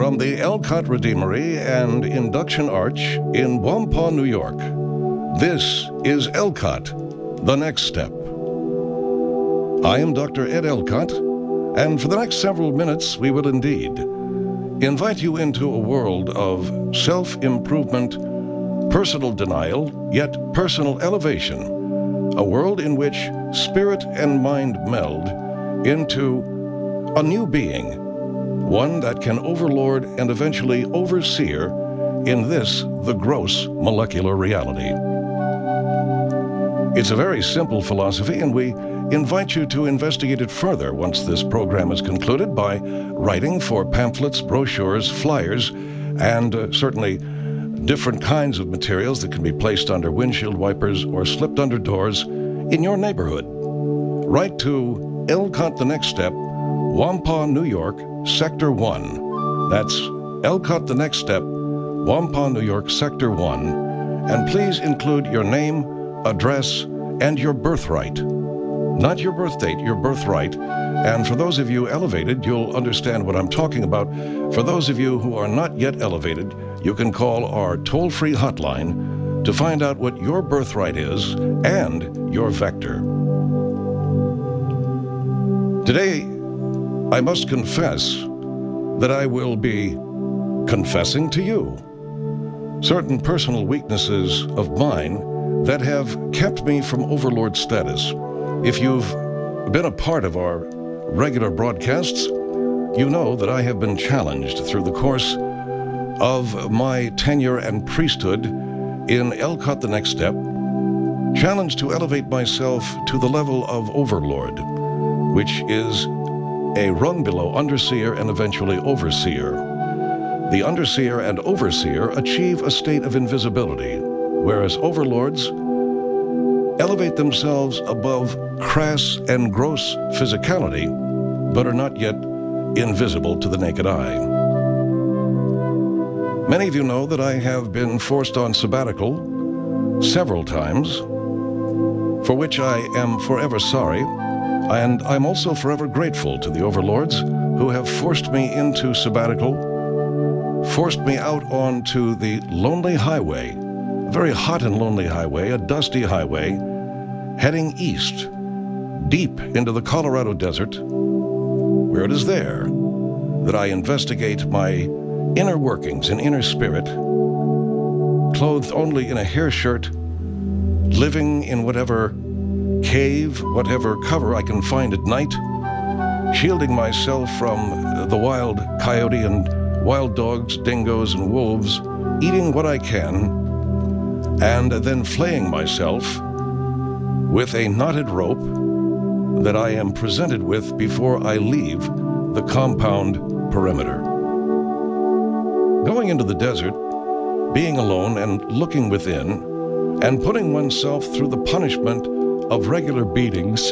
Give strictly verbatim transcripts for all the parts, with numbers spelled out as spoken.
from the Elcott Redeemery and Induction Arch in Wampaught, New York. This is Elcott, The Next Step. I am Doctor Ed Elcott, and for the next several minutes we will indeed invite you into a world of self-improvement, personal denial, yet personal elevation, a world in which spirit and mind meld into a new being, one that can overlord and eventually overseer in this, the gross molecular reality. It's a very simple philosophy, and we invite you to investigate it further once this program is concluded by writing for pamphlets, brochures, flyers, and uh, certainly different kinds of materials that can be placed under windshield wipers or slipped under doors in your neighborhood. Write to Elcott The Next Step, Wampaught, New York, Sector one. That's Elcott The Next Step, Wampaught, New York, Sector one. And please include your name, address, and your birthright. Not your birth date, your birthright. And for those of you elevated, you'll understand what I'm talking about. For those of you who are not yet elevated, you can call our toll-free hotline to find out what your birthright is and your vector. Today, I must confess that I will be confessing to you certain personal weaknesses of mine that have kept me from overlord status. If you've been a part of our regular broadcasts, you know that I have been challenged through the course of my tenure and priesthood in Elcott The Next Step, challenged to elevate myself to the level of overlord, which is a rung below underseer and eventually overseer. The underseer and overseer achieve a state of invisibility, whereas overlords elevate themselves above crass and gross physicality, but are not yet invisible to the naked eye. Many of you know that I have been forced on sabbatical several times, for which I am forever sorry. And I'm also forever grateful to the overlords who have forced me into sabbatical, forced me out onto the lonely highway, a very hot and lonely highway, a dusty highway, heading east, deep into the Colorado desert, where it is there that I investigate my inner workings and inner spirit, clothed only in a hair shirt, living in whatever cave, whatever cover I can find at night, shielding myself from the wild coyote and wild dogs, dingoes, and wolves, eating what I can, and then flaying myself with a knotted rope that I am presented with before I leave the compound perimeter. Going into the desert, being alone and looking within, and putting oneself through the punishment of regular beatings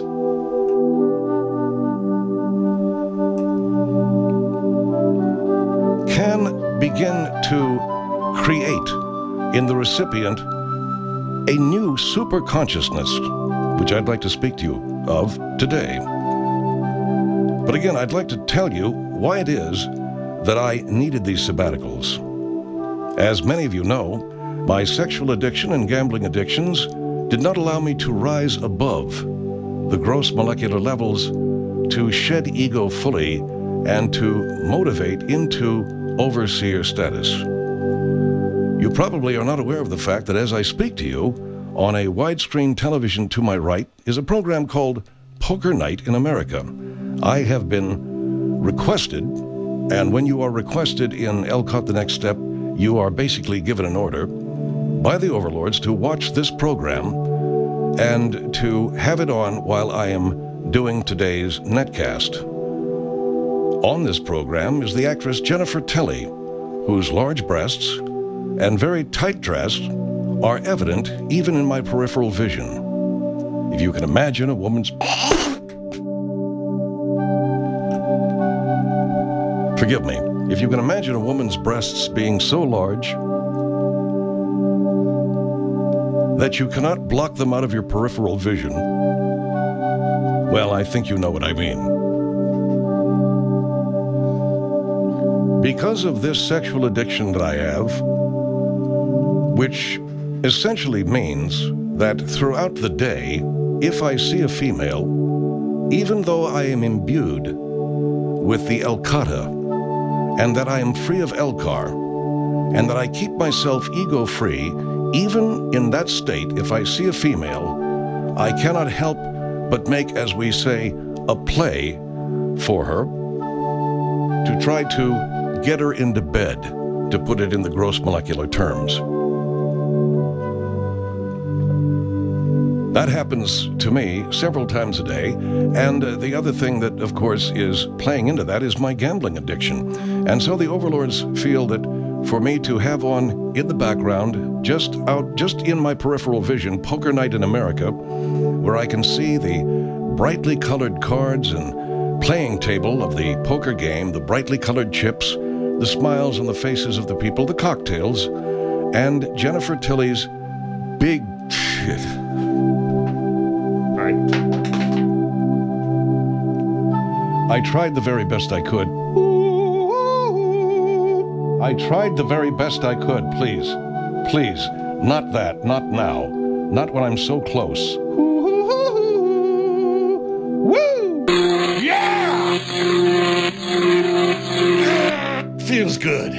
can begin to create in the recipient a new super consciousness, which I'd like to speak to you of today. But again, I'd like to tell you why it is that I needed these sabbaticals. As many of you know, my sexual addiction and gambling addictions did not allow me to rise above the gross molecular levels, to shed ego fully, and to motivate into overseer status. You probably are not aware of the fact that as I speak to you, on a widescreen television to my right is a program called Poker Night in America. I have been requested, and when you are requested in Elcott The Next Step, you are basically given an order by the overlords to watch this program and to have it on while I am doing today's netcast. On this program is the actress Jennifer Tilly, whose large breasts and very tight dress are evident even in my peripheral vision. If you can imagine a woman's... Forgive me. If you can imagine a woman's breasts being so large that you cannot block them out of your peripheral vision, well, I think you know what I mean. Because of this sexual addiction that I have, which essentially means that throughout the day, if I see a female, even though I am imbued with the Elkata, and that I am free of Elcar, and that I keep myself ego-free, even in that state, if I see a female, I cannot help but make, as we say, a play for her to try to get her into bed, to put it in the gross molecular terms. That happens to me several times a day, and uh, the other thing that, of course, is playing into that is my gambling addiction. And so the overlords feel that for me to have on in the background, just out, just in my peripheral vision, Poker Night in America, where I can see the brightly colored cards and playing table of the poker game, the brightly colored chips, the smiles on the faces of the people, the cocktails, and Jennifer Tilley's big shit. I tried the very best I could. I tried the very best I could. Please, please, not that, not now, not when I'm so close. Woo! Yeah! Feels good.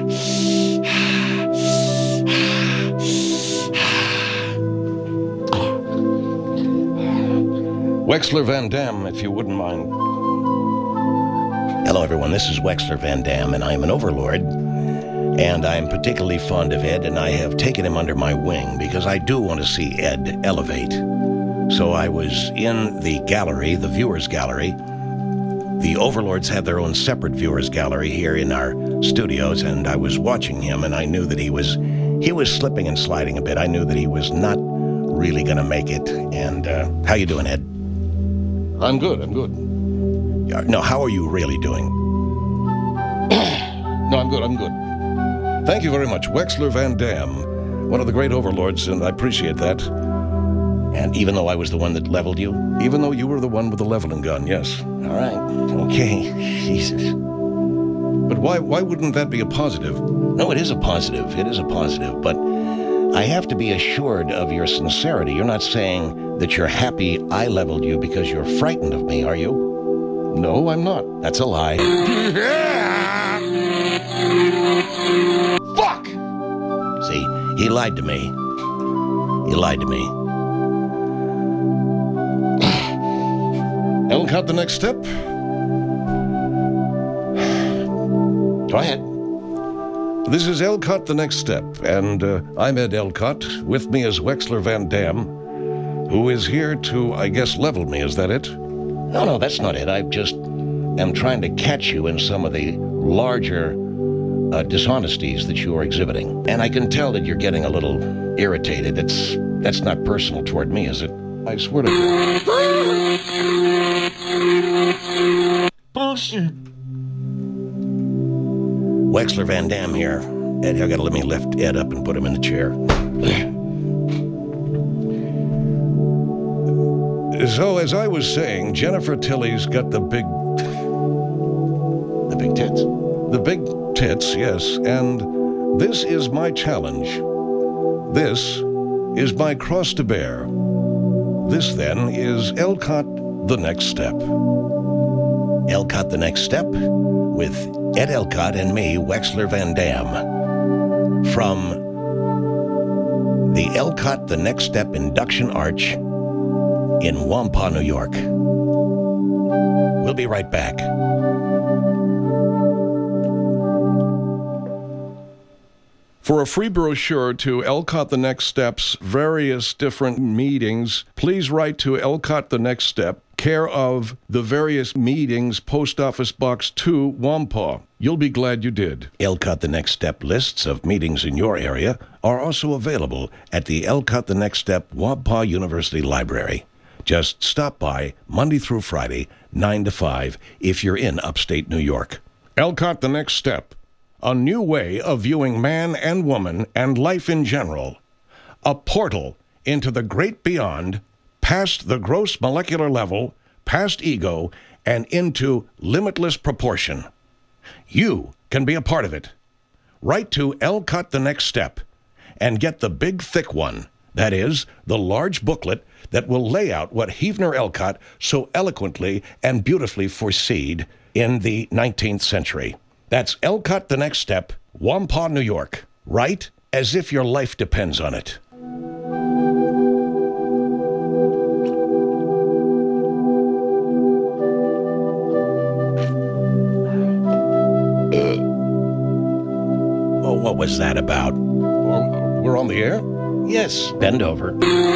Wexler Van Dam, if you wouldn't mind. Hello, everyone. This is Wexler Van Dam, and I'm an overlord, and I'm particularly fond of Ed, and I have taken him under my wing because I do want to see Ed elevate. So I was in the gallery, the viewers gallery. The overlords have their own separate viewers gallery here in our studios, and I was watching him, and I knew that he was he was slipping and sliding a bit. I knew that he was not really going to make it. And uh, how you doing, Ed? I'm good, I'm good. No, how are you really doing? No, I'm good, I'm good. Thank you very much. Wexler Van Dam, one of the great overlords, and I appreciate that. And even though I was the one that leveled you? Even though you were the one with the leveling gun, yes. All right. Okay. Jesus. But why why wouldn't that be a positive? No, it is a positive. It is a positive. But I have to be assured of your sincerity. You're not saying that you're happy I leveled you because you're frightened of me, are you? No, I'm not. That's a lie. Fuck! See, he lied to me. He lied to me. Elcott, the next step? Go ahead. This is Elcott, the next step, and uh, I'm Ed Elcott. With me is Wexler Van Dam, who is here to, I guess, level me. Is that it? No, no, that's not it. I just am trying to catch you in some of the larger uh, dishonesties that you are exhibiting. And I can tell that you're getting a little irritated. It's, that's not personal toward me, is it? I swear to God. Bullshit. Wexler Van Dam here. Ed, I gotta let me lift Ed up and put him in the chair. So, as I was saying, Jennifer Tilley's got the big... The big tits? The big tits, yes. And this is my challenge. This is my cross to bear. This, then, is Elcott, the next step. Elcott, the next step, with Ed Elcott and me, Wexler Van Dam, from the Elcott, the Next Step Induction Arch in Wampah, New York. We'll be right back. For a free brochure to Elcott the Next Step's various different meetings, please write to Elcott the Next Step, care of the various meetings, Post Office Box two, Wampah. You'll be glad you did. Elcott the Next Step lists of meetings in your area are also available at the Elcott the Next Step Wampah University Library. Just stop by Monday through Friday, nine to five, if you're in upstate New York. Elcott the Next Step. A new way of viewing man and woman and life in general. A portal into the great beyond, past the gross molecular level, past ego, and into limitless proportion. You can be a part of it. Write to Elcott The Next Step and get the big thick one. That is, the large booklet that will lay out what Heavener Elcott so eloquently and beautifully foreseed in the nineteenth century. That's Elcott The Next Step, Wampah, New York. Write as if your life depends on it. Oh, what was that about? We're on the air? Yes, bend over.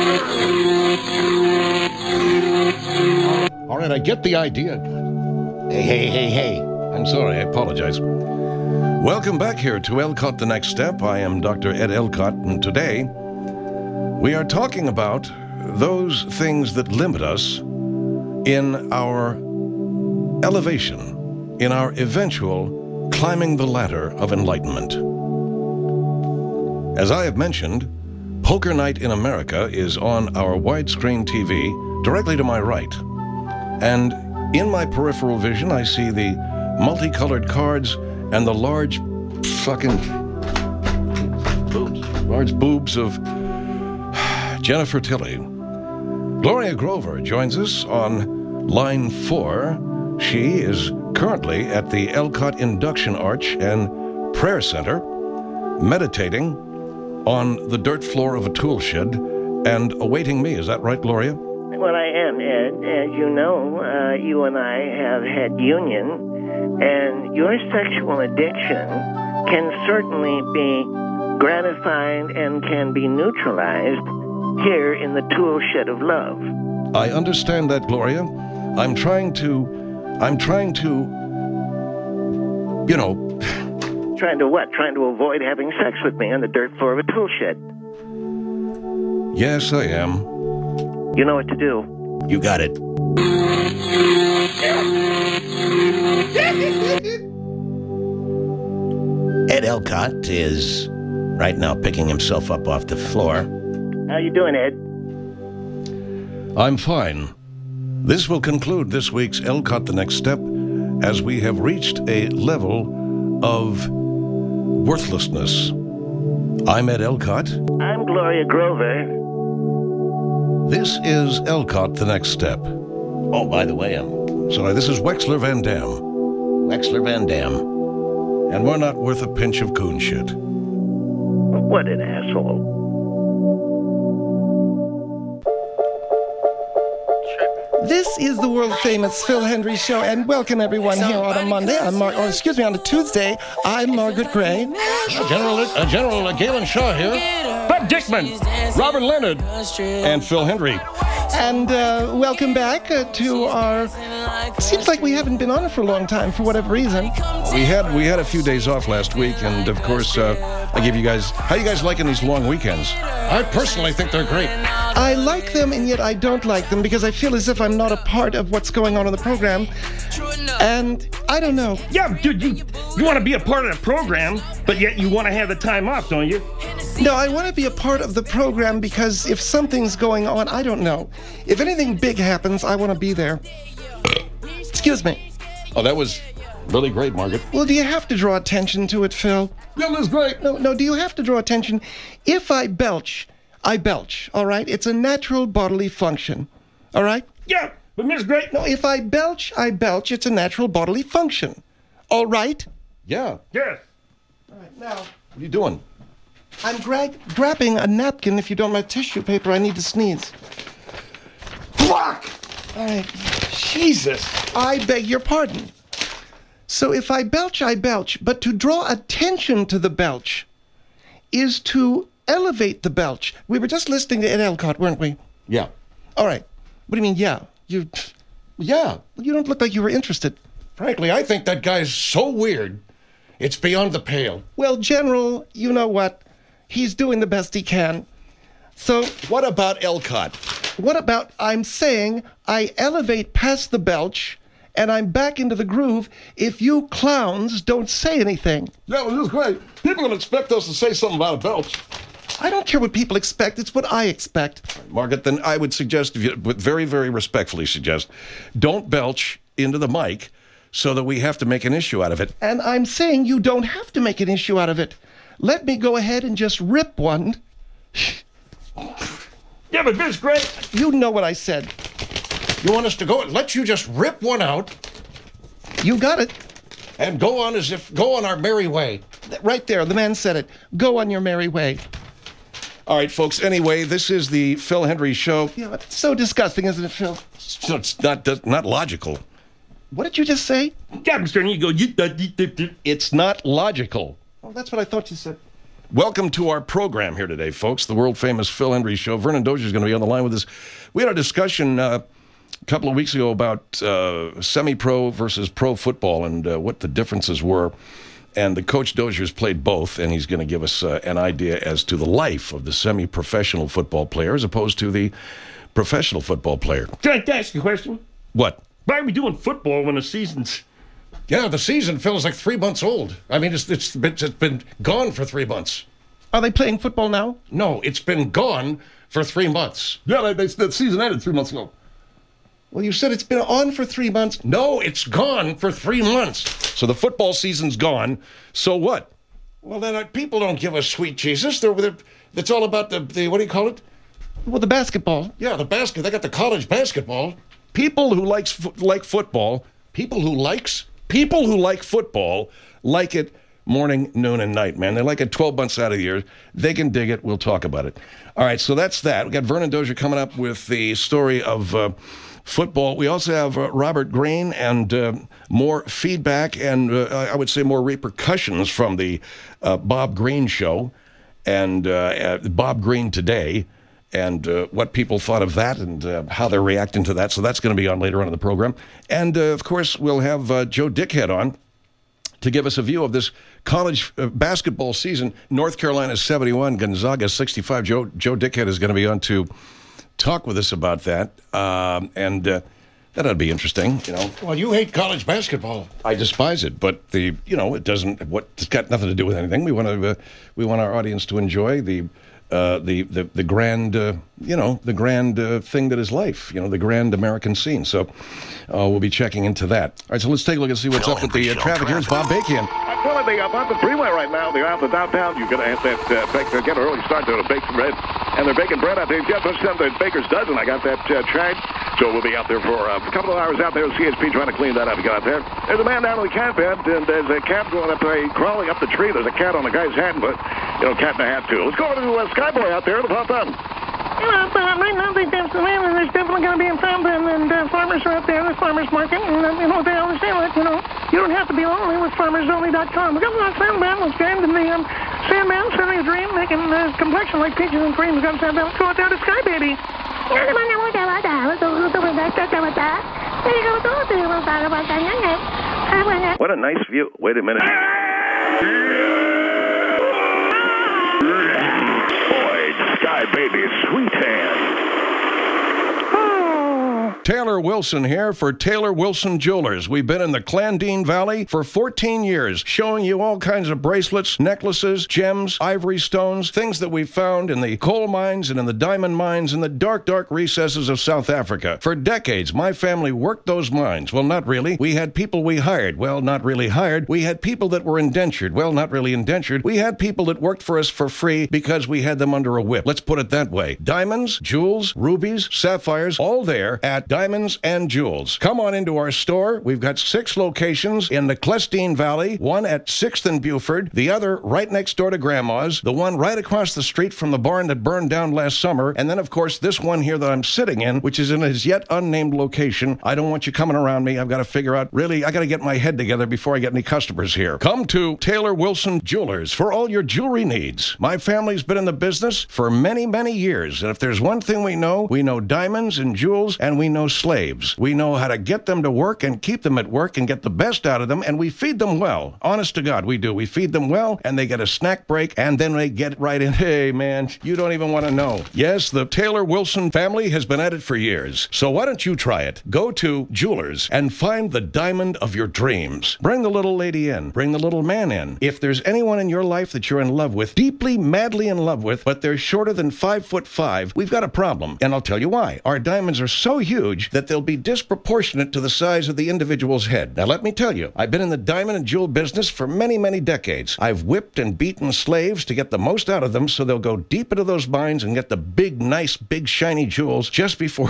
All right, I get the idea. Hey, hey, hey, hey. I'm sorry, I apologize. Welcome back here to Elcott The Next Step. I am Doctor Ed Elcott, and today we are talking about those things that limit us in our elevation, in our eventual climbing the ladder of enlightenment. As I have mentioned, Poker Night in America is on our widescreen T V directly to my right. And in my peripheral vision, I see the multicolored cards and the large fucking boobs, large boobs of Jennifer Tilly. Gloria Grover joins us on line four. She is currently at the Elcott Induction Arch and Prayer Center, meditating on the dirt floor of a tool shed and awaiting me. Is that right, Gloria? Well, I am, Ed. As you know, uh, you and I have had union, and your sexual addiction can certainly be gratified and can be neutralized here in the tool shed of love. I understand that, Gloria. I'm trying to, I'm trying to, you know... Trying to what? Trying to avoid having sex with me on the dirt floor of a tool shed. Yes, I am. You know what to do. You got it. Ed Elcott is right now picking himself up off the floor. How you doing, Ed? I'm fine. This will conclude this week's Elcott The Next Step, as we have reached a level of worthlessness. I'm Ed Elcott. I'm Gloria Grover. This is Elcott The Next Step. Oh, by the way, I'm Sorry, this is Wexler Van Dam. Wexler Van Dam. And we're not worth a pinch of coon shit. What an asshole. This is the world-famous Phil Hendry Show, and welcome everyone here on a Monday. I'm Mar- or excuse me, on a Tuesday. I'm Margaret Gray. General uh, General uh, Galen Shaw here. Bob Dickman, Robert Leonard, and Phil Hendry. And uh, welcome back uh, to our... Seems like we haven't been on it for a long time, for whatever reason. We had we had a few days off last week, and of course, uh, I give you guys... How you guys liking these long weekends? I personally think they're great. I like them, and yet I don't like them, because I feel as if I'm not a part of what's going on in the program. And I don't know. Yeah, dude, you, you want to be a part of the program, but yet you want to have the time off, don't you? No, I want to be a part of the program because if something's going on, I don't know. If anything big happens, I want to be there. Excuse me. Oh, that was really great, Margaret. Well, do you have to draw attention to it, Phil? Yeah, that's great. No, no, do you have to draw attention? If I belch, I belch, all right? It's a natural bodily function, all right? Yeah, but Miss Great... No, if I belch, I belch. It's a natural bodily function, all right? Yeah. Yes. All right, now, What are you doing? I'm gra- grabbing a napkin. If you don't mind tissue paper, I need to sneeze. Fuck! All right, Jesus. I beg your pardon. So if I belch, I belch. But to draw attention to the belch is to elevate the belch. We were just listening to Ed Elcott, weren't we? Yeah. All right. What do you mean, yeah? You, Yeah. you don't look like you were interested. Frankly, I think that guy's so weird, it's beyond the pale. Well, General, you know what? He's doing the best he can. So What about Elcott? what about I'm saying I elevate past the belch and I'm back into the groove if you clowns don't say anything? Yeah, well, this is great. People will expect us to say something about a belch. I don't care what people expect. It's what I expect. Margaret, then I would suggest, if you would very, very respectfully suggest, don't belch into the mic so that we have to make an issue out of it. And I'm saying you don't have to make an issue out of it. Let me go ahead and just rip one. Yeah, but this great. You know what I said. You want us to go, let you just rip one out You got it. and go on as if, go on our merry way. Right there, the man said it. Go on your merry way. All right, folks, anyway, this is the Phil Hendry Show. Yeah, it's so disgusting, isn't it, Phil? So it's not, not logical. What did you just say? Yeah, Mister And you go. You, uh, you, you, you. It's not logical. Oh, that's what I thought you said. Welcome to our program here today, folks, the world-famous Phil Hendry Show. Vernon Dozier is going to be on the line with us. We had a discussion uh, a couple of weeks ago about uh, semi-pro versus pro football and uh, what the differences were. And the Coach Dozier's played both, and he's going to give us uh, an idea as to the life of the semi-professional football player as opposed to the professional football player. Can I ask you a question? What? Why are we doing football when the season's... Yeah, the season feels like three months old. I mean, it's it's been, it's been gone for three months. Are they playing football now? No, it's been gone for three months. Yeah, that, that season ended three months ago. Well, you said it's been on for three months. No, it's gone for three months. So the football season's gone. So what? Well, then uh, people don't give us sweet Jesus. They're, they're, it's all about the, the, what do you call it? Well, the basketball. Yeah, the basket. They got the college basketball. People who likes fo- like football, people who likes, people who like football like it morning, noon, and night, man. They like it twelve months out of the year. They can dig it. We'll talk about it. All right, so that's that. We got Vernon Dozier coming up with the story of uh, football. We also have uh, Robert Greene and uh, more feedback and uh, I would say more repercussions from the uh, Bob Greene show and uh, uh, Bob Greene Today. And uh, what people thought of that and uh, how they're reacting to that. So that's going to be on later on in the program. And, uh, of course, we'll have uh, Joe Dickhead on to give us a view of this college uh, basketball season. North Carolina seventy-one, Gonzaga sixty-five. Joe, Joe Dickhead is going to be on to talk with us about that. Um, and uh, that ought to be interesting, you know. Well, you hate college basketball. I despise it, but the, you know, it doesn't, what, it's got nothing to do with anything. We want to, uh, we want our audience to enjoy the Uh, the, the the grand, uh, you know, the grand uh, thing that is life, you know, the grand American scene. So uh, we'll be checking into that. All right, so let's take a look and see what's up with the uh, traffic. Here's Bob Bakian. Well, the, uh, on the freeway right now, they're out to downtown. You're going to have that uh, bake, uh, get an early start to the baked bread. And they're baking bread out there. Just some the baker's dozen. I got that uh, tracked. So we'll be out there for uh, a couple of hours out there with C H P trying to clean that up. You got out there. There's a man down on the cat bed, and there's a cat going up there, crawling up the tree. There's a cat on the guy's hat, but, you know, cat in a hat, too. Let's go over to uh, Skyboy out there. It'll pop up. You know, uh, right now, they there's, there's definitely going to be a fountain, and uh, farmers are out there, the farmers market, and uh, you know, they understand that, you know, you don't have to be lonely with farmers only dot com. We've got a Sandman, let's stand in the um, Sandman, selling a dream, making uh, complexion like peaches and cream. We've got Sandman. Let's go out there to Sky Baby. What a nice view. Wait a minute. Boy, Sky Baby, sweet hand. Taylor Wilson here for Taylor Wilson Jewelers. We've been in the Clandine Valley for fourteen years, showing you all kinds of bracelets, necklaces, gems, ivory stones, things that we found in the coal mines and in the diamond mines in the dark, dark recesses of South Africa. For decades, my family worked those mines. Well, not really. We had people we hired. Well, not really hired. We had people that were indentured. Well, not really indentured. We had people that worked for us for free because we had them under a whip. Let's put it that way. Diamonds, jewels, rubies, sapphires, all there at Diamonds and Jewels. Come on into our store. We've got six locations in the Clandine Valley, one at sixth and Buford, the other right next door to Grandma's, the one right across the street from the barn that burned down last summer, and then, of course, this one here that I'm sitting in, which is in his yet unnamed location. I don't want you coming around me. I've got to figure out, really, I got to get my head together before I get any customers here. Come to Taylor Wilson Jewelers for all your jewelry needs. My family's been in the business for many, many years, and if there's one thing we know, we know diamonds and jewels, and we know slaves. We know how to get them to work and keep them at work and get the best out of them, and we feed them well. Honest to God, we do. We feed them well, and they get a snack break, and then they get right in. Hey, man, you don't even want to know. Yes, the Taylor Wilson family has been at it for years, so why don't you try it? Go to Jewelers and find the diamond of your dreams. Bring the little lady in. Bring the little man in. If there's anyone in your life that you're in love with, deeply, madly in love with, but they're shorter than five foot five, we've got a problem, and I'll tell you why. Our diamonds are so huge huge that they'll be disproportionate to the size of the individual's head. Now, let me tell you, I've been in the diamond and jewel business for many, many decades. I've whipped and beaten slaves to get the most out of them so they'll go deep into those mines and get the big, nice, big, shiny jewels just before...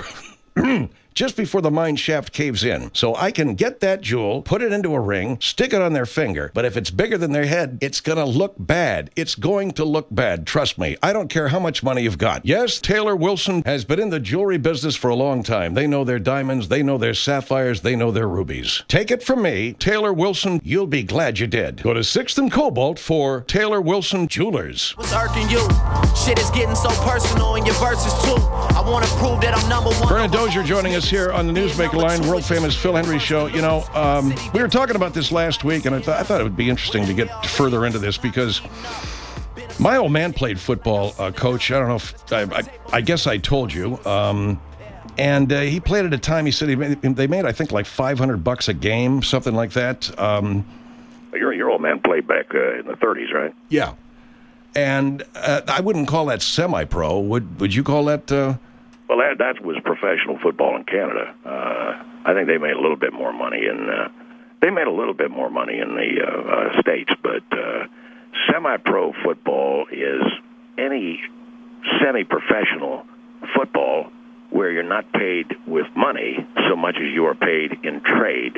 just before the mine shaft caves in. So I can get that jewel, put it into a ring, stick it on their finger. But if it's bigger than their head, it's going to look bad. It's going to look bad. Trust me. I don't care how much money you've got. Yes, Taylor Wilson has been in the jewelry business for a long time. They know their diamonds. They know their sapphires. They know their rubies. Take it from me, Taylor Wilson, you'll be glad you did. Go to sixth and Cobalt for Taylor Wilson Jewelers. What's irking you? Shit is getting so personal in your verses too. I want to prove that I'm number one. Vernon Dozier joining us here on the Newsmaker Line, world-famous Phil Henry Show. You know, um, we were talking about this last week, and I, th- I thought it would be interesting to get further into this because my old man played football, uh, Coach. I don't know if, I, I, I guess I told you. Um, and uh, he played at a time, he said he made, they made, I think, like five hundred bucks a game, something like that. Um, Your, your old man played back uh, in the thirties, right? yeah. And uh, I wouldn't call that semi-pro. Would, would you call that... Uh, Well, that that was professional football in Canada. Uh, I think they made a little bit more money in uh, they made a little bit more money in the uh, uh, States, but uh, semi-pro football is any semi-professional football where you're not paid with money so much as you are paid in trade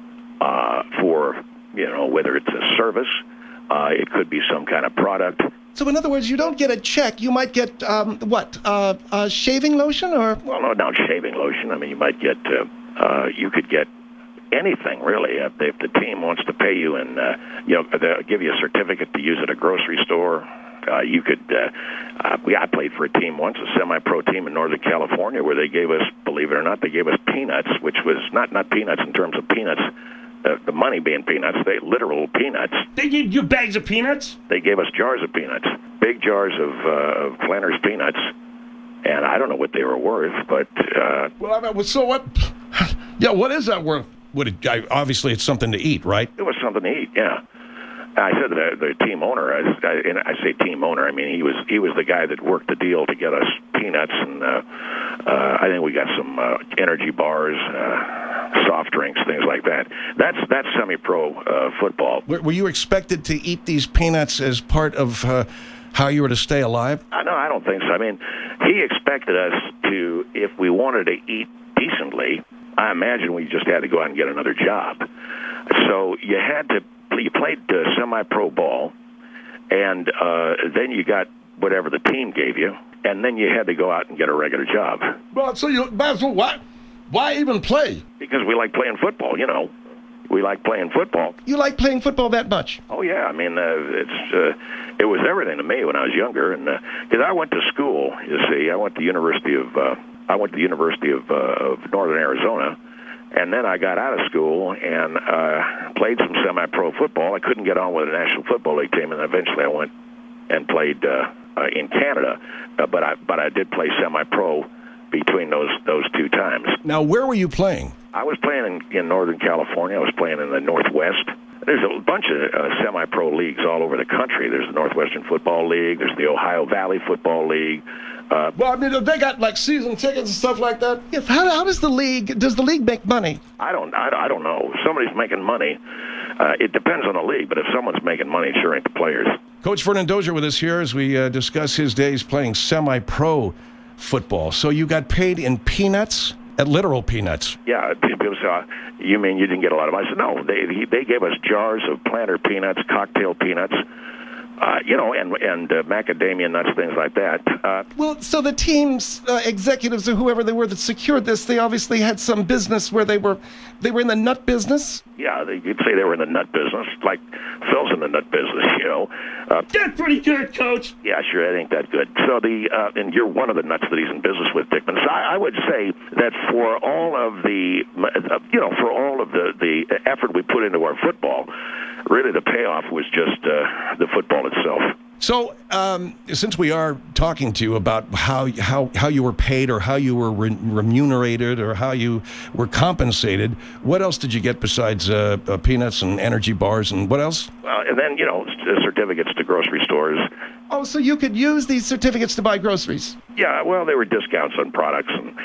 uh, for, you know, whether it's a service, uh, it could be some kind of product. So in other words, you don't get a check. You might get, um, what, uh, uh, shaving lotion or? Well, no, not shaving lotion. I mean, you might get, uh, uh, you could get anything, really. Uh, if the team wants to pay you and, uh, you know, they'll give you a certificate to use at a grocery store. Uh, you could, uh, uh, we, I played for a team once, a semi-pro team in Northern California, where they gave us, believe it or not, they gave us peanuts, which was not, not peanuts in terms of peanuts, uh, the money being peanuts, they literal peanuts. They gave you bags of peanuts? They gave us jars of peanuts, big jars of, uh, of Planters peanuts, and I don't know what they were worth, but... Uh, well, I mean, so what... Yeah, what is that worth? Would it, I, obviously, it's something to eat, right? It was something to eat, yeah. I said that the, the team owner, I, I, and I say team owner, I mean, he was he was the guy that worked the deal to get us peanuts, and uh, uh, I think we got some uh, energy bars, uh, soft drinks, things like that. That's that's semi-pro uh, football. Were, were you expected to eat these peanuts as part of uh, how you were to stay alive? Uh, no, I don't think so. I mean, he expected us to, if we wanted to eat decently, I imagine we just had to go out and get another job. So you had to, you played uh, semi-pro ball, and uh, then you got whatever the team gave you, and then you had to go out and get a regular job. Well, so you, Basil, why, why even play? Because we like playing football, you know. We like playing football. You like playing football that much? Oh yeah, I mean, uh, it's uh, it was everything to me when I was younger, and because uh, I went to school, you see, I went to University of uh, I went to the University of, uh, of Northern Arizona, and then I got out of school and uh, played some semi-pro football. I couldn't get on with a National Football League team, and eventually I went and played uh, uh, in Canada, uh, but I but I did play semi-pro between those those two times. Now, where were you playing? I was playing in, in Northern California. I was playing in the Northwest. There's a bunch of uh, semi-pro leagues all over the country. There's the Northwestern Football League. There's the Ohio Valley Football League. Uh, well, I mean, they got like season tickets and stuff like that. Yes. How, how does the league, does the league make money? I don't, I, I don't know. If somebody's making money, uh, it depends on the league, but if someone's making money, it sure ain't the players. Coach Vernon Dozier with us here as we uh, discuss his days playing semi-pro football. So you got paid in peanuts? At literal peanuts. Yeah, people say, uh, you mean you didn't get a lot of money? I said, no, they they gave us jars of planter peanuts, cocktail peanuts, uh, you know, and and uh, macadamia nuts, things like that. Uh, well, so the team's uh, executives or whoever they were that secured this, they obviously had some business where they were they were in the nut business? Yeah, they, you'd say they were in the nut business, like Phil's in the nut business, you know. Uh, That's pretty good, Coach. Yeah, sure, that ain't that good. So the, uh, and you're one of the nuts that he's in business with, Dickman. So I, I would say that for all of the, uh, you know, for all of the, the effort we put into our football, really the payoff was just uh, the football itself. So, um, since we are talking to you about how how how you were paid or how you were re- remunerated or how you were compensated, what else did you get besides uh, uh, peanuts and energy bars and what else? Well, and then, you know, certificates to grocery stores. Oh, so you could use these certificates to buy groceries? Yeah, well, they were discounts on products, and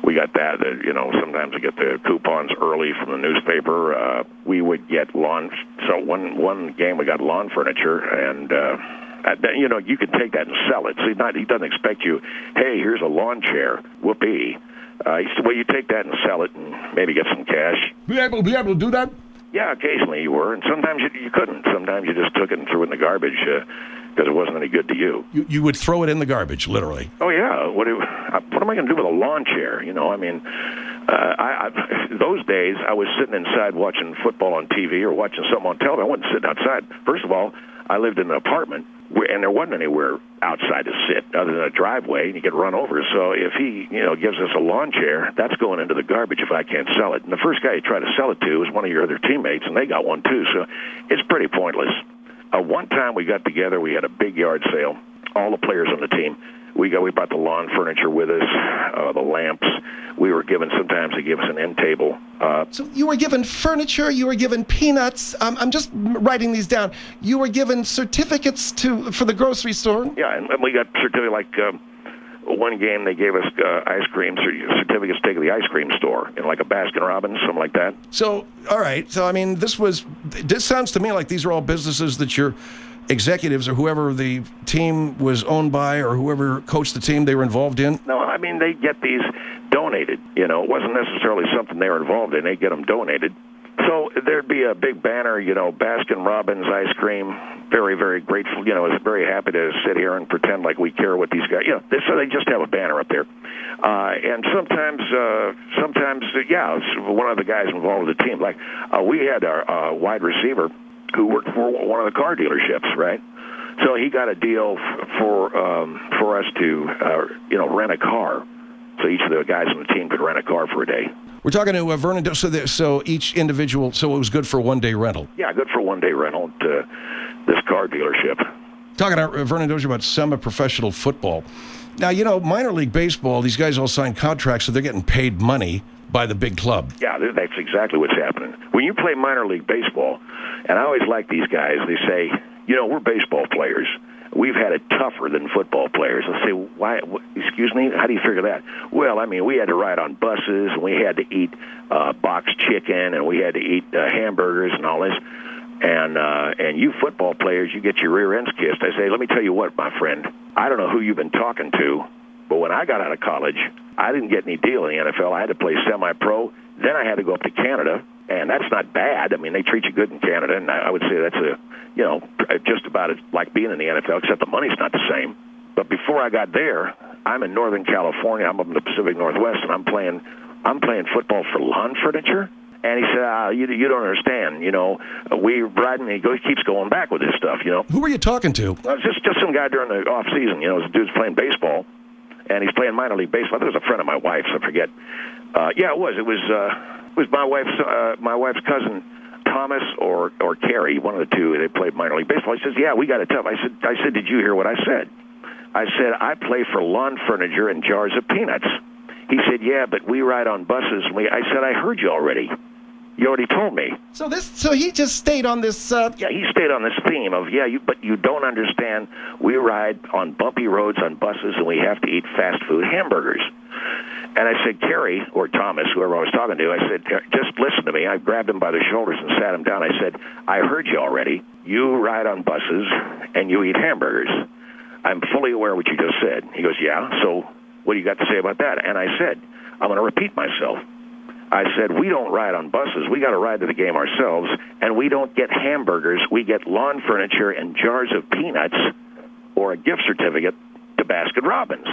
we got that. Uh, you know, sometimes we get the coupons early from the newspaper. Uh, we would get lawn. So one one game we got lawn furniture, and uh, that, you know, you could take that and sell it. So he's not, he doesn't expect you. Hey, here's a lawn chair. Whoopee. Uh, he said, well, you take that and sell it, and maybe get some cash. Be able, be able to do that? Yeah, occasionally you were, and sometimes you, you couldn't. Sometimes you just took it and threw it in the garbage because uh, it wasn't any good to you. you. You would throw it in the garbage, literally. Oh yeah. What do, what am I going to do with a lawn chair? You know, I mean, uh, I, I, those days I was sitting inside watching football on T V or watching something on television. I wasn't sitting outside. First of all, I lived in an apartment, where, and there wasn't anywhere outside to sit other than a driveway, and you get run over. So if he, you know, gives us a lawn chair, that's going into the garbage if I can't sell it. And the first guy you try to sell it to was one of your other teammates, and they got one too. So it's pretty pointless. Uh, one time we got together, we had a big yard sale. All the players on the team. We got we brought the lawn furniture with us, uh, the lamps. We were given, sometimes they give us an end table. Uh, So you were given furniture, you were given peanuts. Um, I'm just writing these down. You were given certificates to for the grocery store. yeah, and, and we got certificate like um, one game they gave us uh, ice cream certificates to take to the ice cream store, you know, like a Baskin Robbins, something like that. So, all right. So, I mean, this was, this sounds to me like these are all businesses that your executives or whoever the team was owned by or whoever coached the team they were involved in. No, I mean, they get these donated. You know, it wasn't necessarily something they were involved in. They get them donated. So there'd be a big banner, you know, Baskin Robbins ice cream. Very, very grateful. You know, is very happy to sit here and pretend like we care what these guys. You know, they, so they just have a banner up there. Uh, and sometimes, uh, sometimes, uh, yeah, it's one of the guys involved with the team. Like uh, we had our uh, wide receiver who worked for one of the car dealerships, right? So he got a deal f- for um, for us to, uh, you know, rent a car. So each of the guys on the team could rent a car for a day. We're talking to uh, Vernon. So, the, so each individual, so it was good for one day rental. Yeah, good for one day rental to this car dealership. Talking to uh, Vernon Dozier about semi-professional football. Now, you know, minor league baseball, these guys all sign contracts, so they're getting paid money by the big club. Yeah, that's exactly what's happening. When you play minor league baseball, and I always like these guys, they say, you know, we're baseball players. We've had it tougher than football players. I say, why? What, excuse me? How do you figure that? Well, I mean, we had to ride on buses, and we had to eat uh, boxed chicken, and we had to eat uh, hamburgers and all this. And uh, and you football players, you get your rear ends kissed. I say, let me tell you what, my friend. I don't know who you've been talking to, but when I got out of college, I didn't get any deal in the N F L. I had to play semi-pro. Then I had to go up to Canada, and that's not bad. I mean, they treat you good in Canada, and I would say that's a, you know, just about as like being in the N F L, except the money's not the same. But before I got there, I'm in Northern California. I'm up in the Pacific Northwest, and I'm playing, I'm playing football for lawn furniture. And he said, ah, you, you don't understand. You know, we riding, he goes, keeps going back with this stuff, you know. Who were you talking to? Well, it's just, just some guy during the off season. You know, this dude's playing baseball, and he's playing minor league baseball. I think it was a friend of my wife's, I forget. Uh, yeah, it was. It was uh, it was my wife's uh, my wife's cousin, Thomas or or Carrie, one of the two. They played minor league baseball. He says, yeah, we got it tough. I said, I said, did you hear what I said? I said, I play for lawn furniture and jars of peanuts. He said, yeah, but we ride on buses. And we, I said, I heard you already. You already told me. So this, so he just stayed on this. Uh, Yeah, he stayed on this theme of, yeah, you, but you don't understand. We ride on bumpy roads on buses, and we have to eat fast food hamburgers. And I said, Kerry, or Thomas, whoever I was talking to, I said, just listen to me. I grabbed him by the shoulders and sat him down. I said, I heard you already. You ride on buses, and you eat hamburgers. I'm fully aware of what you just said. He goes, yeah, so what do you got to say about that? And I said, I'm going to repeat myself. I said, we don't ride on buses. We got to ride to the game ourselves, and we don't get hamburgers. We get lawn furniture and jars of peanuts or a gift certificate to Baskin Robbins,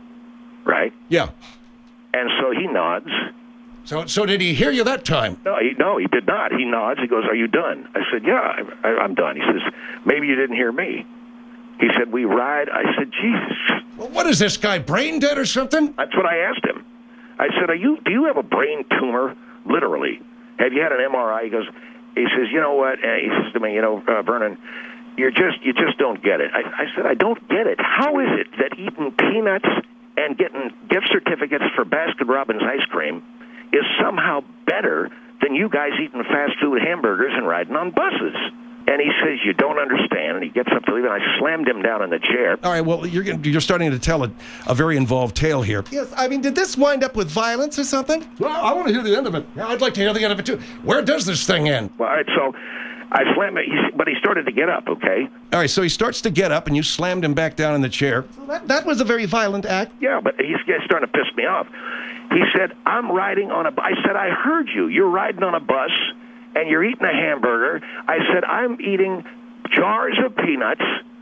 right? Yeah. And so he nods. So, so did he hear you that time? No, he, no, he did not. He nods. He goes, are you done? I said, yeah, I, I, I'm done. He says, maybe you didn't hear me. He said, we ride. I said, Jesus. Well, what is this guy, brain dead or something? That's what I asked him. I said, "Are you? Do you have a brain tumor? Literally, have you had an M R I?" He goes, "He says, you know what?" Uh, he says to me, "You know, uh, Vernon, you're just you just don't get it." I, I said, "I don't get it. How is it that eating peanuts and getting gift certificates for Baskin Robbins ice cream is somehow better than you guys eating fast food hamburgers and riding on buses?" And he says, you don't understand. And he gets up to leave, and I slammed him down in the chair. All right, well, you're gonna- you're starting to tell a, a very involved tale here. Yes, I mean, did this wind up with violence or something? Well, I want to hear the end of it. Yeah, I'd like to hear the end of it, too. Where does this thing end? Well, all right, so I slammed him, he- but he started to get up, okay? All right, so he starts to get up, and you slammed him back down in the chair. Well, that, that was a very violent act. Yeah, but he's he's starting to piss me off. He said, I'm riding on a bu-" I said, I heard you. You're riding on a bus, and you're eating a hamburger. I said, I'm eating jars of peanuts,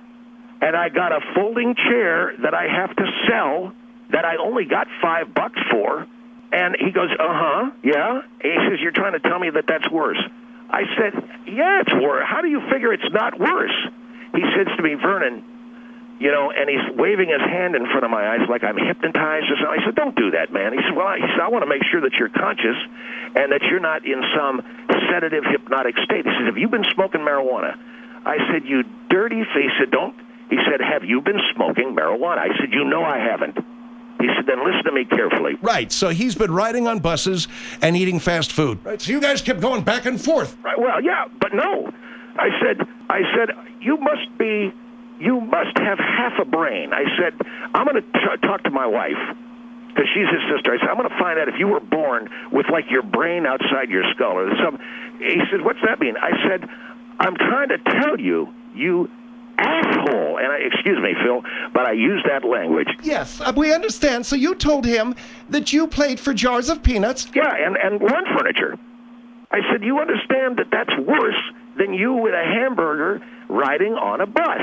and I got a folding chair that I have to sell that I only got five bucks for. And he goes, uh-huh, yeah. And he says, you're trying to tell me that that's worse. I said, yeah, it's worse. How do you figure it's not worse? He says to me, Vernon, you know, and he's waving his hand in front of my eyes like I'm hypnotized or something. I said, don't do that, man. He said, well, I, he said, I want to make sure that you're conscious and that you're not in some sedative, hypnotic state. He says, have you been smoking marijuana? I said, you dirty face. He said, don't. He said, have you been smoking marijuana? I said, you know I haven't. He said, then listen to me carefully. Right, so he's been riding on buses and eating fast food. Right, so you guys kept going back and forth. Right, well, yeah, but no. I said, I said, you must be, you must have half a brain. I said, I'm going to talk to my wife, because she's his sister. I said, I'm going to find out if you were born with, like, your brain outside your skull or some. He said, what's that mean? I said, I'm trying to tell you, you asshole. And I, excuse me, Phil, but I used that language. Yes, uh, we understand. So you told him that you played for jars of peanuts. Yeah, and, and lawn furniture. I said, you understand that that's worse than you with a hamburger riding on a bus.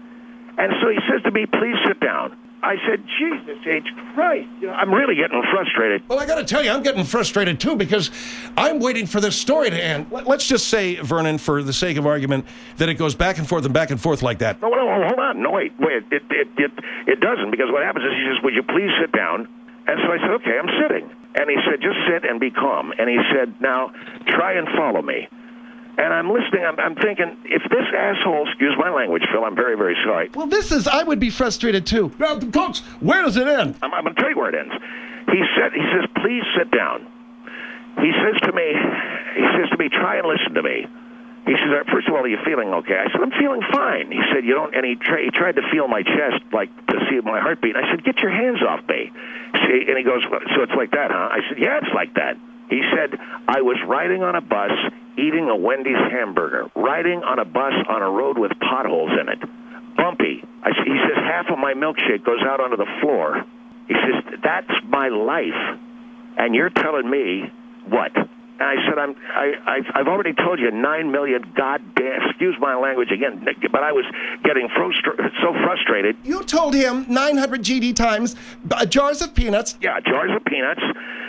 And so he says to me, please sit down. I said, Jesus H. Christ, you know, I'm really getting frustrated. Well, I got to tell you, I'm getting frustrated, too, because I'm waiting for this story to end. Let- Let's just say, Vernon, for the sake of argument, that it goes back and forth and back and forth like that. No, no, no, hold on. No, wait, wait. It, it, it, it doesn't, because what happens is he says, would you please sit down? And so I said, okay, I'm sitting. And he said, just sit and be calm. And he said, now, try and follow me. And I'm listening. I'm, I'm thinking, if this asshole, excuse my language, Phil, I'm very, very sorry. Well, this is, I would be frustrated too. Now, folks, where does it end? I'm, I'm going to tell you where it ends. He said, he says, please sit down. He says to me, he says to me, try and listen to me. He says, first of all, are you feeling okay? I said, I'm feeling fine. He said, you don't, and he, tra- he tried to feel my chest, like to see my heartbeat. I said, get your hands off me. See, and he goes, so it's like that, huh? I said, yeah, it's like that. He said, I was riding on a bus, eating a Wendy's hamburger, riding on a bus on a road with potholes in it. Bumpy. I, he says, half of my milkshake goes out onto the floor. He says, that's my life. And you're telling me what? And I said, I'm, I, I've, I've already told you nine million goddamn, excuse my language again, but I was getting frustra- so frustrated. You told him nine hundred G D times, uh, jars of peanuts. Yeah, jars of peanuts.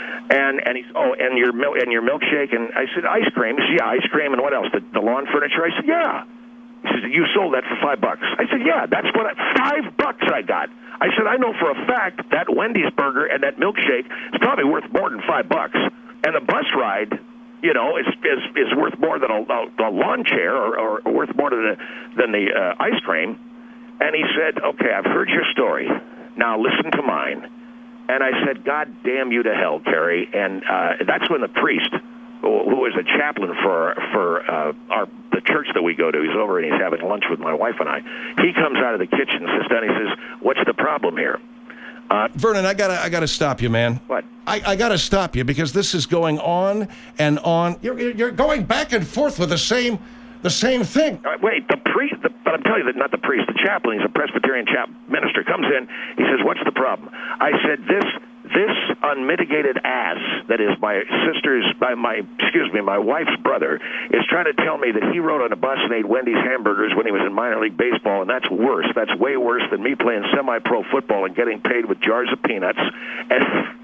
And and he's oh and your milk and your milkshake, and I said ice cream. He said, yeah, ice cream, and what else? The, the lawn furniture. I said, yeah. He said, you sold that for five bucks. I said, yeah, that's what I, five bucks I got. I said, I know for a fact that Wendy's burger and that milkshake is probably worth more than five bucks, and the bus ride, you know, is is, is worth more than a, a, a lawn chair, or, or worth more than the than the uh, ice cream. And he said, okay, I've heard your story. Now listen to mine. And I said, God damn you to hell, Terry. And uh, that's when the priest, who, who is a chaplain for for uh, our the church that we go to, he's over and he's having lunch with my wife and I. He comes out of the kitchen and sits down. He says, what's the problem here? Uh, Vernon, I gotta, I gotta stop you, man. What? I, I gotta stop you because this is going on and on. You're, you're going back and forth with the same, the same thing. Uh, wait, the priest, the, but I'm telling you that not the priest, the chaplain, he's a Presbyterian chap minister, comes in, he says, what's the problem? I said, this this unmitigated ass that is my sister's, my, my, excuse me, my wife's brother, is trying to tell me that he rode on a bus and ate Wendy's hamburgers when he was in minor league baseball, and that's worse. That's way worse than me playing semi-pro football and getting paid with jars of peanuts. And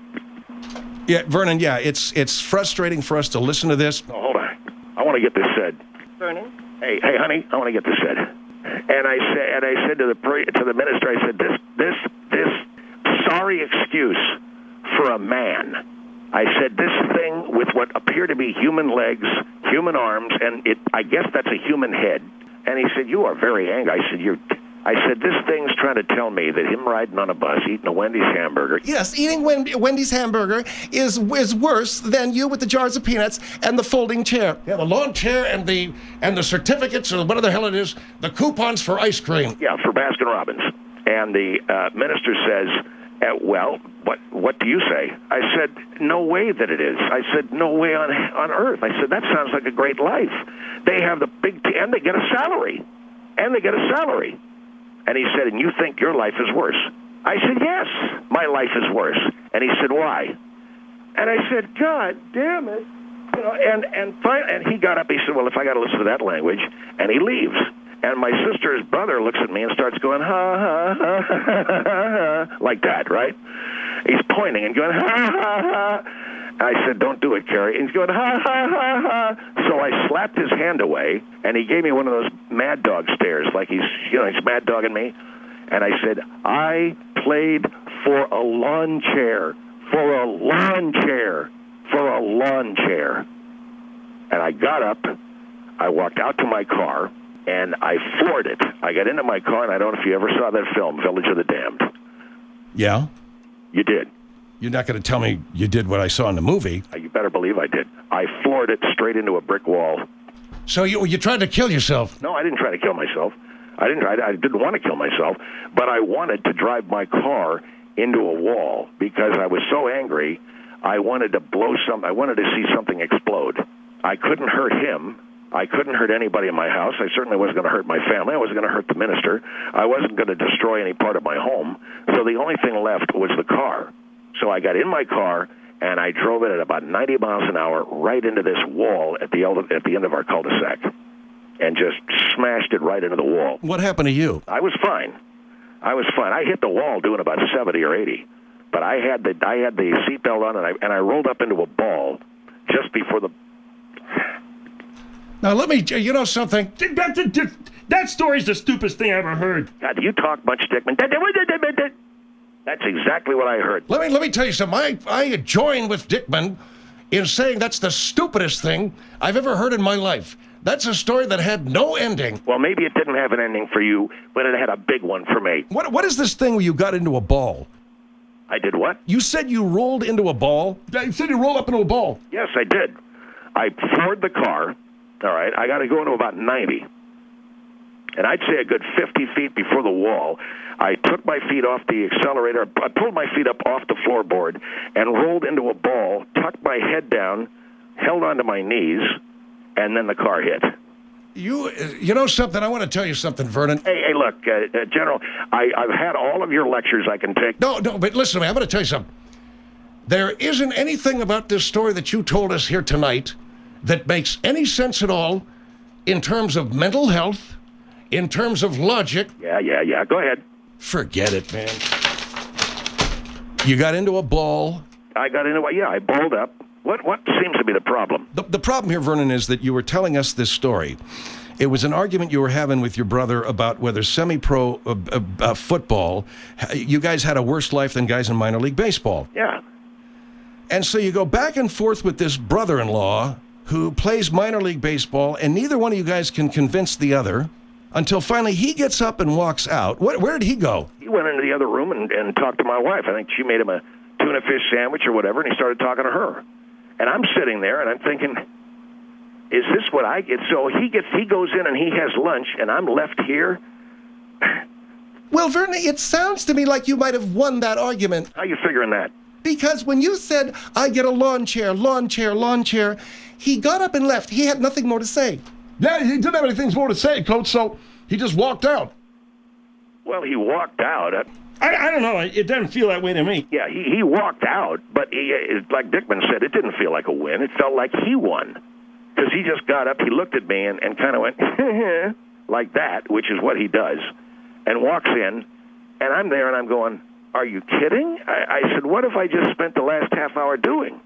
Yeah, Vernon, yeah, it's it's frustrating for us to listen to this. oh, hold on. I want to get this said. Vernon? Hey, hey, honey, I want to get this said. And I said, and I said to the pre- to the minister, I said, this, this, this sorry excuse for a man. I said, this thing with what appear to be human legs, human arms, and it, I guess that's a human head. And he said, you are very angry. I said, you're, I said, this thing's trying to tell me that him riding on a bus, eating a Wendy's hamburger. Yes, eating Wen- Wendy's hamburger is is worse than you with the jars of peanuts and the folding chair. Yeah, the lawn chair and the and the certificates or whatever the hell it is, the coupons for ice cream. Yeah, for Baskin Robbins. And the uh, minister says, uh, well, what what do you say? I said, no way that it is. I said, no way on on earth. I said, that sounds like a great life. They have the big, t- and they get a salary. And they get a salary. And he said, and you think your life is worse? I said, yes, my life is worse. And he said, why? And I said, God damn it. You know, and and fin- and he got up. He said, well, if I got to listen to that language, and he leaves. And my sister's brother looks at me and starts going, ha, ha, ha, ha, ha, ha, like that, right? He's pointing and going, ha, ha, ha. I said, don't do it, Kerry. And he's going, ha, ha, ha, ha. So I slapped his hand away, and he gave me one of those mad dog stares, like he's, you know, he's mad dogging me. And I said, I played for a lawn chair, for a lawn chair, for a lawn chair. And I got up, I walked out to my car, and I floored it. I got into my car, and I don't know if you ever saw that film, Village of the Damned. Yeah? You did. You're not going to tell me you did what I saw in the movie. You better believe I did. I floored it straight into a brick wall. So you you tried to kill yourself? No, I didn't try to kill myself. I didn't. I, I didn't want to kill myself, but I wanted to drive my car into a wall because I was so angry. I wanted to blow some. I wanted to see something explode. I couldn't hurt him. I couldn't hurt anybody in my house. I certainly wasn't going to hurt my family. I wasn't going to hurt the minister. I wasn't going to destroy any part of my home. So the only thing left was the car. So I got in my car, and I drove it at about ninety miles an hour right into this wall at the at the end of our cul-de-sac, and just smashed it right into the wall. What happened to you? I was fine. I was fine. I hit the wall doing about seventy or eighty, but I had the I had the seatbelt on, and I and I rolled up into a ball just before the. Now let me, you know something? That, that, that story's the stupidest thing I ever heard. God, do you talk much, Dickman? That's exactly what I heard. Let me let me tell you something. I, I join with Dickman in saying that's the stupidest thing I've ever heard in my life. That's a story that had no ending. Well, maybe it didn't have an ending for you, but it had a big one for me. What What is this thing where you got into a ball? I did what? You said you rolled into a ball? You said you rolled up into a ball. Yes, I did. I floored the car. All right, I got to go into about ninety. And I'd say a good fifty feet before the wall, I took my feet off the accelerator, I pulled my feet up off the floorboard, and rolled into a ball, tucked my head down, held onto my knees, and then the car hit. You you know something? I want to tell you something, Vernon. Hey, hey, look, uh, uh, General, I, I've had all of your lectures I can take. No, no, but listen to me. I'm going to tell you something. There isn't anything about this story that you told us here tonight that makes any sense at all in terms of mental health, in terms of logic. Yeah, yeah, yeah. Go ahead. Forget it, man. You got into a ball. I got into it. Yeah, I balled up. What what seems to be the problem? The, the problem here, Vernon, is that you were telling us this story. It was an argument you were having with your brother about whether semi-pro uh, uh, uh, football, you guys had a worse life than guys in minor league baseball. Yeah. And so you go back and forth with this brother-in-law who plays minor league baseball, and neither one of you guys can convince the other until finally he gets up and walks out. Where, where did he go? He went into the other room and, and talked to my wife. I think she made him a tuna fish sandwich or whatever, and he started talking to her. And I'm sitting there, and I'm thinking, is this what I get? So he gets, he goes in and he has lunch, and I'm left here. Well, Vernon, it sounds to me like you might have won that argument. How you figuring that? Because when you said, I get a lawn chair, lawn chair, lawn chair, he got up and left. He had nothing more to say. Yeah, he didn't have anything more to say, Coach, so he just walked out. Well, he walked out. Uh, I, I don't know. It doesn't feel that way to me. Yeah, he, he walked out, but he, it, like Dickman said, it didn't feel like a win. It felt like he won. Because he just got up, he looked at me and, and kind of went, like that, which is what he does, and walks in, and I'm there and I'm going, are you kidding? I, I said, what have I just spent the last half hour doing?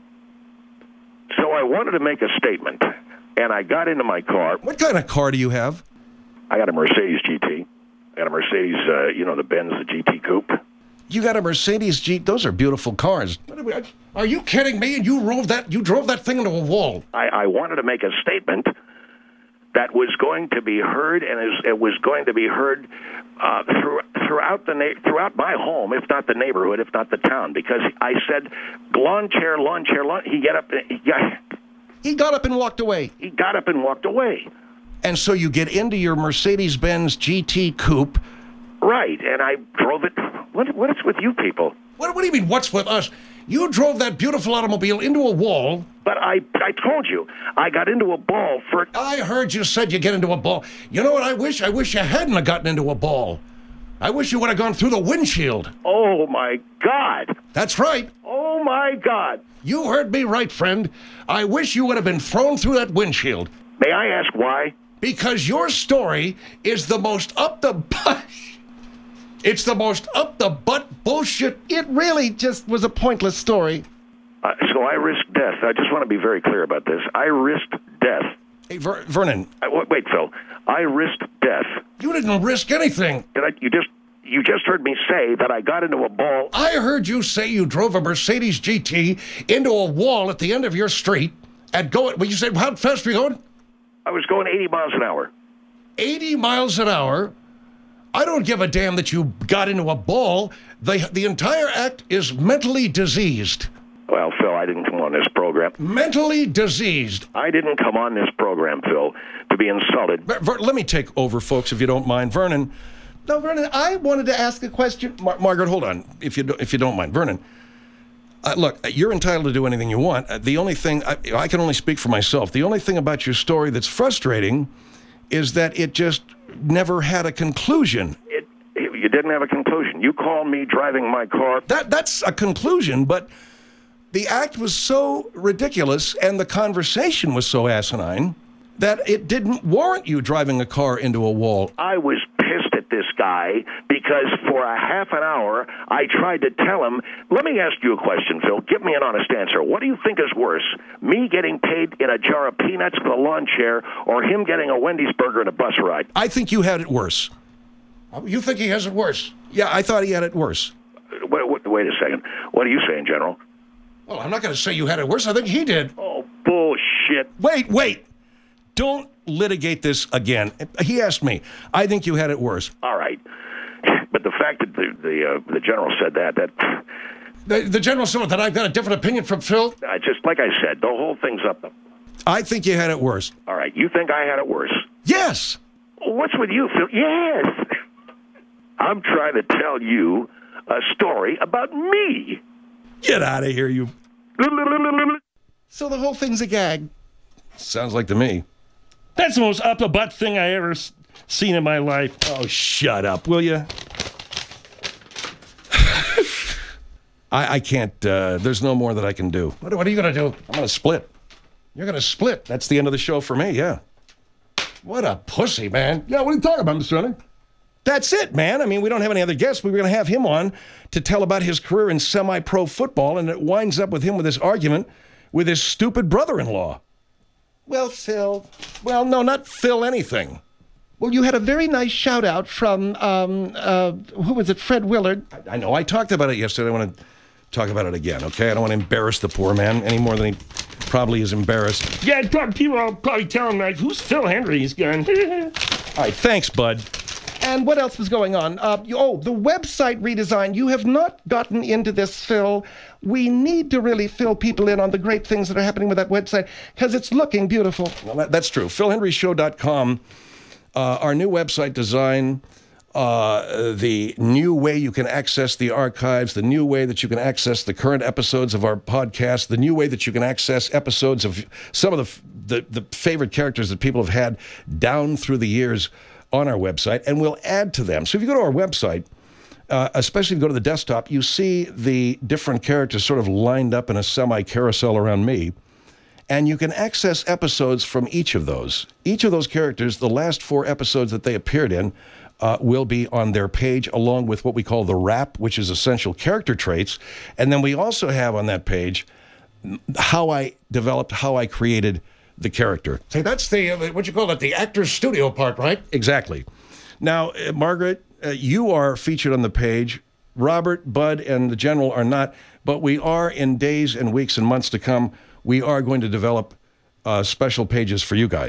So I wanted to make a statement, and I got into my car. What kind of car do you have? I got a Mercedes G T. I got a Mercedes, uh, you know, the Benz, the G T Coupe. You got a Mercedes G. Those are beautiful cars. Are you kidding me? And you drove that? You drove that thing into a wall. I, I wanted to make a statement that was going to be heard, and is, it was going to be heard uh, through, throughout the na- throughout my home, if not the neighborhood, if not the town, because I said, lawn chair, lawn chair, lawn. He get up, he got, He got up and walked away. he got up and walked away. And so you get into your Mercedes-Benz G T Coupe. Right, and I drove it. What, what is with you people? What, what do you mean, what's with us? You drove that beautiful automobile into a wall. But I, I told you, I got into a ball for. I heard you said you get into a ball. You know what I wish? I wish you hadn't have gotten into a ball. I wish you would have gone through the windshield. Oh my God! That's right. Oh my God! You heard me right, friend. I wish you would have been thrown through that windshield. May I ask why? Because your story is the most up the butt. It's the most up the butt bullshit. It really just was a pointless story. Uh, so I risked death. I just want to be very clear about this. I risked death. Hey, Ver- Vernon, I, wait, Phil. I risked death. you didn't risk anything. Did I? You just you just heard me say that I got into a ball. I heard you say you drove a Mercedes G T into a wall at the end of your street and go. Well, you said how fast were you going? I was going eighty miles an hour. eighty miles an hour. I don't give a damn that you got into a ball. The the entire act is mentally diseased. Well, Phil, I didn't come on this program. Mentally diseased. I didn't come on this program, Phil, to be insulted. Ver- Ver- let me take over, folks, if you don't mind. Vernon. No, Vernon, I wanted to ask a question. Mar- Margaret, hold on, if you do- if you don't mind. Vernon, uh, look, you're entitled to do anything you want. Uh, the only thing, I, I can only speak for myself. The only thing about your story that's frustrating is that it just never had a conclusion. It, you didn't have a conclusion. You called me driving my car. That that's a conclusion, but the act was so ridiculous and the conversation was so asinine that it didn't warrant you driving a car into a wall. I was pissed at this guy because for a half an hour I tried to tell him, let me ask you a question, Phil. Give me an honest answer. What do you think is worse, me getting paid in a jar of peanuts for a lawn chair or him getting a Wendy's burger and a bus ride? I think you had it worse. You think he has it worse? Yeah, I thought he had it worse. Wait, wait, wait a second. What are you saying, General? Well, I'm not going to say you had it worse. I think he did. Oh, bullshit. Wait, wait. Don't litigate this again. He asked me. I think you had it worse. All right. But the fact that the the, uh, the general said that, that The, the general said that I've got a different opinion from Phil. I just, like I said, the whole thing's up. I think you had it worse. All right. You think I had it worse? Yes. What's with you, Phil? Yes. I'm trying to tell you a story about me. Get out of here, you. So the whole thing's a gag. Sounds like to me. That's the most up the butt thing I ever s- seen in my life. Oh, shut up, will you? I, I can't, uh, there's no more that I can do. What, what are you going to do? I'm going to split. You're going to split. That's the end of the show for me, yeah. What a pussy, man. Yeah, what are you talking about, Mister Running? That's it, man. I mean, we don't have any other guests. We were going to have him on to tell about his career in semi-pro football, and it winds up with him with this argument with his stupid brother-in-law. Well, Phil. Well, no, not Phil anything. Well, you had a very nice shout out from, um, uh, who was it, Fred Willard. I know I talked about it yesterday. I want to talk about it again, okay? I don't want to embarrass the poor man any more than he probably is embarrassed. Yeah, probably, people will probably tell him, like, who's Phil Hendry's gun? All right, thanks, bud. And what else was going on? Uh, you, oh, the website redesign. You have not gotten into this, Phil. We need to really fill people in on the great things that are happening with that website because it's looking beautiful. Well, that, that's true. Phil Hendry Show dot com, uh, our new website design, uh, the new way you can access the archives, the new way that you can access the current episodes of our podcast, the new way that you can access episodes of some of the, the, the favorite characters that people have had down through the years on our website, and we'll add to them. So if you go to our website, uh, especially if you go to the desktop, you see the different characters sort of lined up in a semi-carousel around me, and you can access episodes from each of those. Each of those characters, the last four episodes that they appeared in, uh, will be on their page, along with what we call the wrap, which is essential character traits. And then we also have on that page how I developed, how I created the character. Say, that's the, uh, what you call it, the actor's studio part, right? Exactly. Now, uh, Margaret, uh, you are featured on the page. Robert, Bud, and the General are not, but we are, in days and weeks and months to come, we are going to develop uh, special pages for you guys.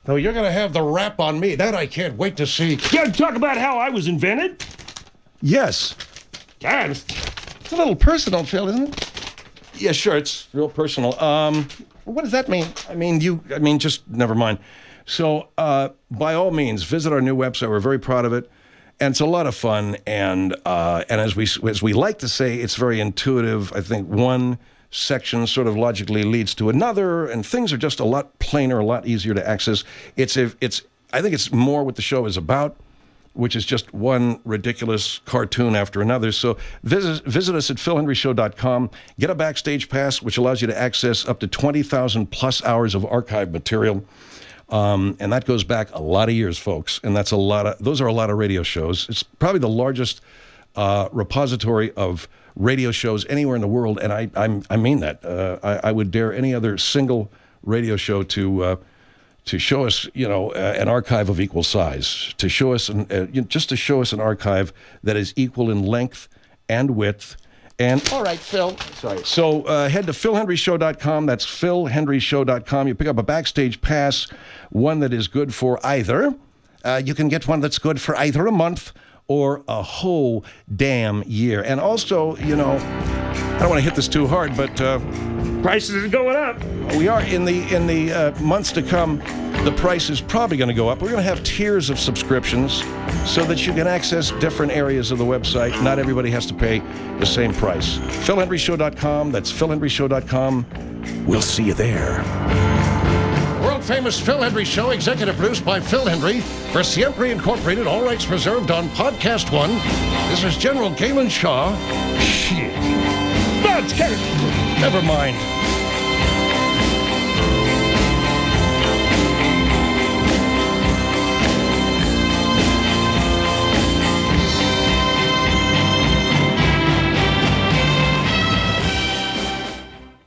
Though you're going to have the rap on me. That I can't wait to see. Yeah, talk about how I was invented. Yes. God, it's- It's a little personal, Phil, isn't it? Yeah, sure. It's real personal. Um, What does that mean? I mean, you. I mean, just never mind. So, uh, by all means, visit our new website. We're very proud of it, and it's a lot of fun. And uh, and as we as we like to say, it's very intuitive. I think one section sort of logically leads to another, and things are just a lot plainer, a lot easier to access. It's if it's. I think it's more what the show is about, which is just one ridiculous cartoon after another. So visit, visit us at phil henry show dot com. Get a backstage pass, which allows you to access up to twenty thousand plus hours of archive material. Um, and that goes back a lot of years, folks. And that's a lot of, those are a lot of radio shows. It's probably the largest uh, repository of radio shows anywhere in the world. And I I'm, I mean that. Uh, I, I would dare any other single radio show to uh, to show us, you know, uh, an archive of equal size, to show us, an, uh, you know, just to show us an archive that is equal in length and width. And All right, Phil. sorry, so uh, head to phil henry show dot com. That's phil henry show dot com. You pick up a backstage pass, one that is good for either. Uh, you can get one that's good for either a month or a whole damn year. And also, you know, I don't want to hit this too hard, but uh, prices are going up. we are in the in the uh, months to come. The price is probably going to go up. We're going to have tiers of subscriptions so that you can access different areas of the website. Not everybody has to pay the same price. phil henry show dot com. That's phil henry show dot com. We'll see you there. World famous Phil Henry Show, executive produced by Phil Henry for Siempre Incorporated. All rights reserved on Podcast One. This is General Galen Shaw. Shit. No, it's kind of... Never mind.